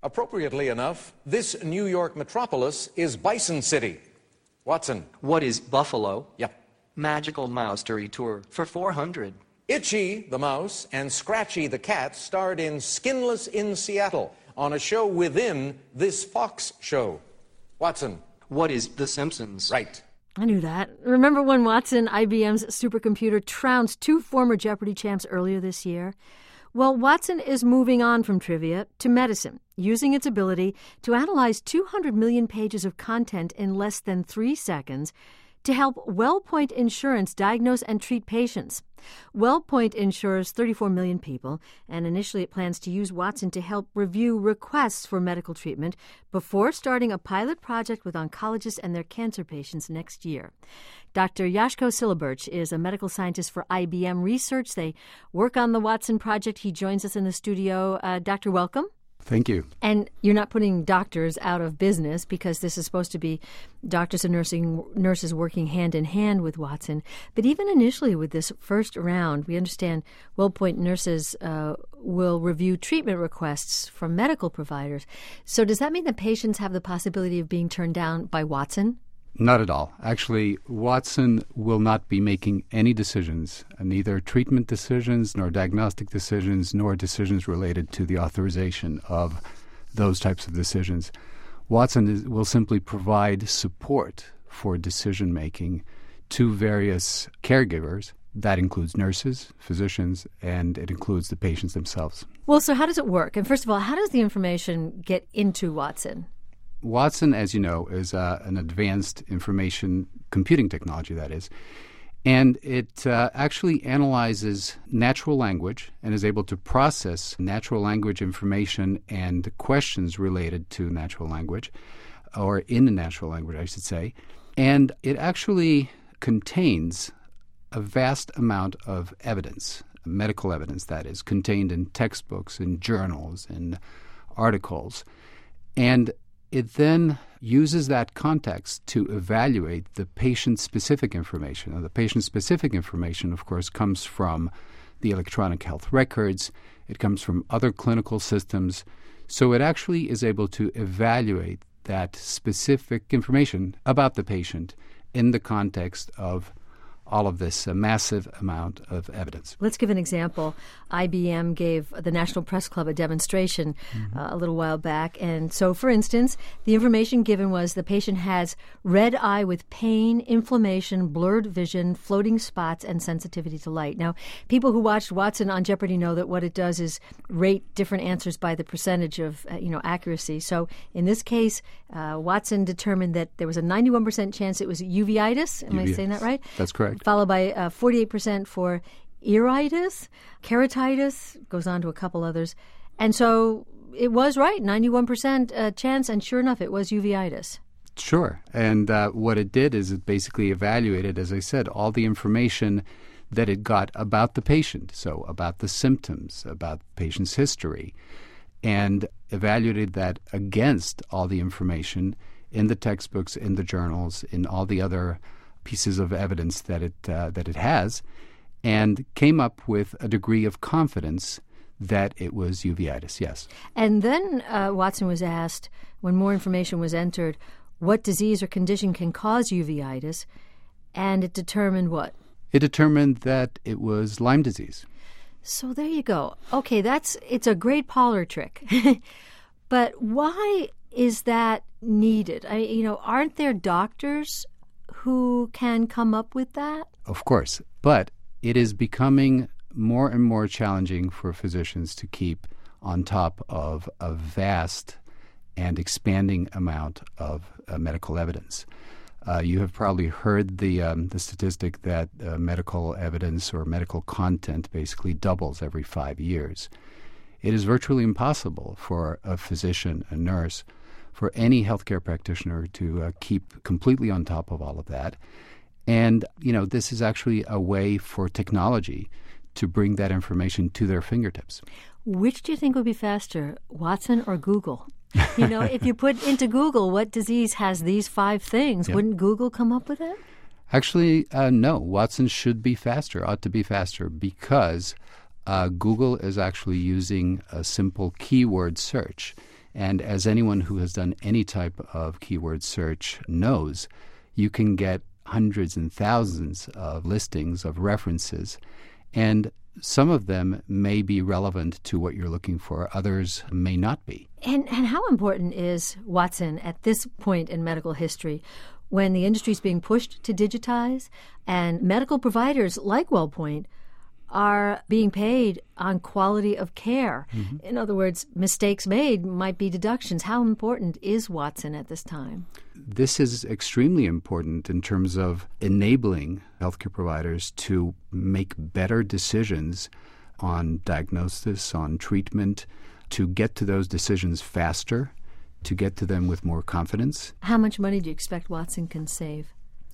Appropriately enough, this New York metropolis is Bison City. Watson. What is Buffalo? Yep. Magical Mouse tour for $400. Itchy the mouse and Scratchy the cat starred in Skinless in Seattle on a show within this Fox show. Watson. What is The Simpsons? Right. I knew that. Remember when Watson, IBM's supercomputer, trounced two former Jeopardy champs earlier this year? Well, Watson is moving on from trivia to medicine, using its ability to analyze 200 million pages of content in less than 3 seconds to help WellPoint Insurance diagnose and treat patients. WellPoint insures 34 million people, and initially it plans to use Watson to help review requests for medical treatment before starting a pilot project with oncologists and their cancer patients next year. Dr. Yashko Silabirch is a medical scientist for IBM Research. They work on the Watson project. He joins us in the studio. Doctor, welcome. Thank you. And you're not putting doctors out of business because this is supposed to be doctors and nurses working hand in hand with Watson. But even initially with this first round, we understand WellPoint nurses will review treatment requests from medical providers. So does that mean that patients have the possibility of being turned down by Watson? Not at all. Actually, Watson will not be making any decisions, neither treatment decisions nor diagnostic decisions nor decisions related to the authorization of those types of decisions. Watson will simply provide support for decision-making to various caregivers. That includes nurses, physicians, and it includes the patients themselves. Well, so how does it work? And first of all, how does the information get into Watson? Watson, as you know, is an advanced information computing technology, that is. And it actually analyzes natural language and is able to process natural language information and questions related to natural language, or in the natural language, I should say. And it actually contains a vast amount of evidence, medical evidence, that is, contained in textbooks, in journals, in articles. And it then uses that context to evaluate the patient-specific information. Now, the patient-specific information, of course, comes from the electronic health records. It comes from other clinical systems. So it actually is able to evaluate that specific information about the patient in the context of all of this massive amount of evidence. Let's give an example. IBM gave the National Press Club a demonstration a little while back. And so, for instance, the information given was the patient has red eye with pain, inflammation, blurred vision, floating spots, and sensitivity to light. Now, people who watched Watson on Jeopardy know that what it does is rate different answers by the percentage of accuracy. So in this case, Watson determined that there was a 91% chance it was uveitis. Am I saying that right? That's correct. Followed by 48% for iritis, keratitis, goes on to a couple others. And so it was right, 91% chance, and sure enough, it was uveitis. Sure. And what it did is it basically evaluated, as I said, all the information that it got about the patient, so about the symptoms, about the patient's history, and evaluated that against all the information in the textbooks, in the journals, in all the other pieces of evidence that it has, and came up with a degree of confidence that it was uveitis, yes. And then Watson was asked, when more information was entered, what disease or condition can cause uveitis, and it determined what? It determined that it was Lyme disease. So there you go. Okay, it's a great parlor trick. But why is that needed? Aren't there doctors who can come up with that? Of course, but it is becoming more and more challenging for physicians to keep on top of a vast and expanding amount of medical evidence. You have probably heard the statistic that medical evidence or medical content basically doubles every 5 years. It is virtually impossible for a physician, a nurse, for any healthcare practitioner to keep completely on top of all of that. And, this is actually a way for technology to bring that information to their fingertips. Which do you think would be faster, Watson or Google? If you put into Google what disease has these 5 things, wouldn't Google come up with it? Actually, no. Watson should be faster, ought to be faster, because Google is actually using a simple keyword search. And as anyone who has done any type of keyword search knows, you can get hundreds and thousands of listings of references, and some of them may be relevant to what you're looking for, others may not be. And how important is Watson at this point in medical history when the industry is being pushed to digitize and medical providers like WellPoint are being paid on quality of care? Mm-hmm. In other words, mistakes made might be deductions. How important is Watson at this time? This is extremely important in terms of enabling healthcare providers to make better decisions on diagnosis, on treatment, to get to those decisions faster, to get to them with more confidence. How much money do you expect Watson can save?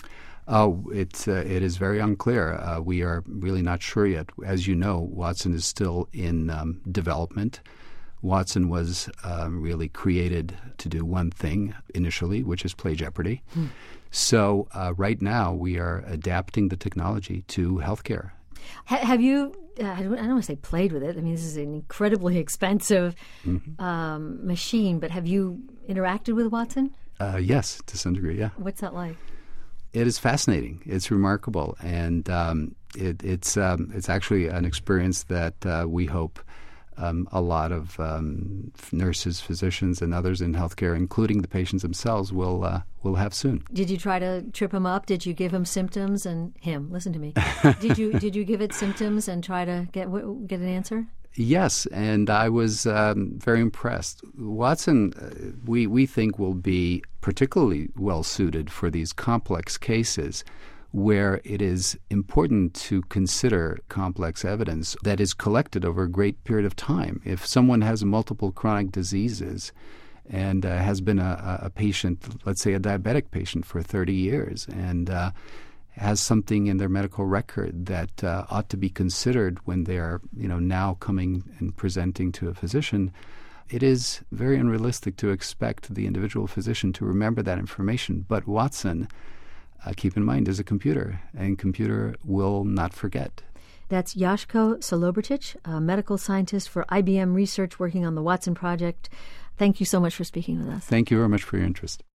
It is very unclear. We are really not sure yet. As you know, Watson is still in development. Watson was really created to do one thing initially, which is play Jeopardy. So right now we are adapting the technology to healthcare. Have you, I don't want to say played with it. I mean, this is an incredibly expensive machine, but have you interacted with Watson? Yes, to some degree, yeah. What's that like? It is fascinating. It's remarkable, and it's actually an experience that we hope a lot of nurses, physicians, and others in healthcare, including the patients themselves, will have soon. Did you try to trip him up? Did you give him symptoms and him? Listen to me. Did you give it symptoms and try to get an answer? Yes, and I was very impressed. Watson, we think, will be particularly well suited for these complex cases where it is important to consider complex evidence that is collected over a great period of time. If someone has multiple chronic diseases and has been a patient, let's say a diabetic patient for 30 years, and has something in their medical record that ought to be considered when they are, now coming and presenting to a physician, it is very unrealistic to expect the individual physician to remember that information. But Watson, keep in mind, is a computer, and computer will not forget. That's Joško Solobrčić, a medical scientist for IBM Research working on the Watson project. Thank you so much for speaking with us. Thank you very much for your interest.